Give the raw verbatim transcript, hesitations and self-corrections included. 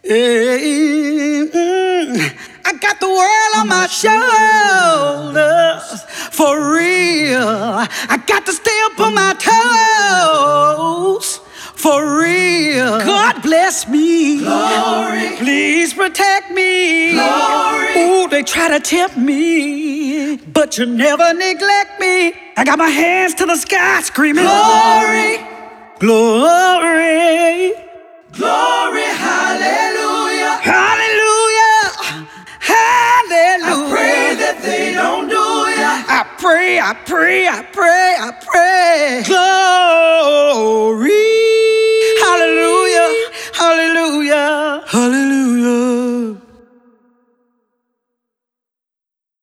Hey, mm, I got the world on my shoulders, for real. I got to stay up on my toes, for real. God bless me. Glory. Please protect me. Glory. Ooh, they try to tempt me, but you never neglect me. I got my hands to the sky screaming, Glory. Glory. Glory, hallelujah. Hallelujah. Hallelujah. I pray that they don't do ya. I pray, I pray, I pray, I pray. Glory. Hallelujah. Hallelujah.